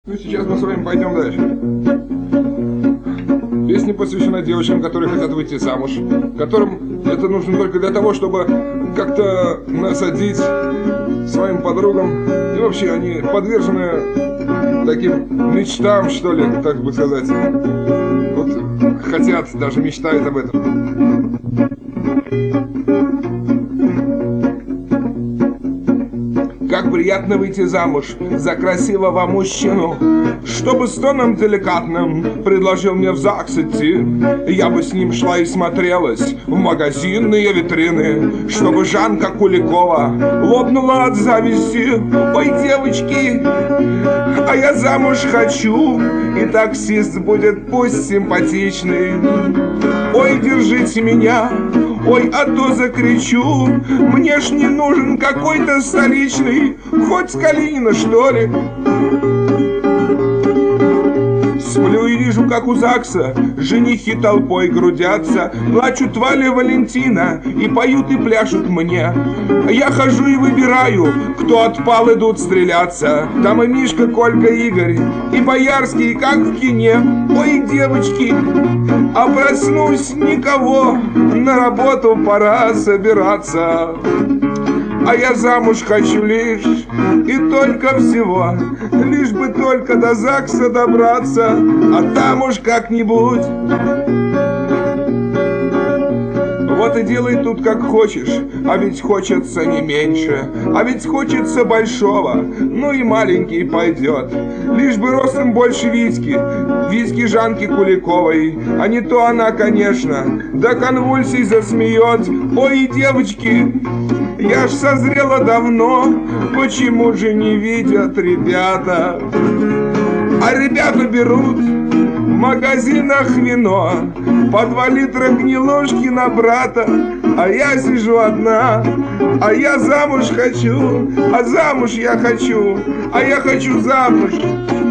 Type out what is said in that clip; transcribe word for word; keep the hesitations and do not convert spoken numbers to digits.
Ну и сейчас мы с вами пойдем дальше. Песня посвящена девочкам, которые хотят выйти замуж, которым это нужно только для того, чтобы как-то насадить своим подругам. И вообще они подвержены таким мечтам, что ли, так бы сказать. Вот хотят, даже мечтают об этом. Как приятно выйти замуж за красивого мужчину, чтобы с тоном деликатным предложил мне в ЗАГС идти. Я бы с ним шла и смотрелась в магазинные витрины, чтобы Жанка Куликова лопнула от зависти. Ой, девочки, а я замуж хочу, и таксист будет пусть симпатичный. Ой, держите меня, ой, а то закричу. Мне ж не нужен какой-то столичный, хоть с Калинина, что ли. Сплю и вижу, как у ЗАГСа женихи толпой грудятся, плачут Валя, Валентина и поют и пляшут мне. Я хожу и выбираю, кто отпал, идут стреляться. Там и Мишка, Колька, Игорь, и Боярский, как в кине. Ой, девочки, а проснусь никого, на работу пора собираться. А я замуж хочу лишь и только всего, лишь бы только до ЗАГСа добраться, а там уж как-нибудь. Вот и делай тут как хочешь, а ведь хочется не меньше, а ведь хочется большого, ну и маленький пойдет. Лишь бы ростом больше Витьки, Витьки Жанки Куликовой, а не то она, конечно, до конвульсий засмеет. Ой, девочки, я ж созрела давно, почему же не видят ребята? А ребята берут в магазинах вино, по два литра гнилушки на брата. А я сижу одна, а я замуж хочу, а замуж я хочу, а я хочу замуж.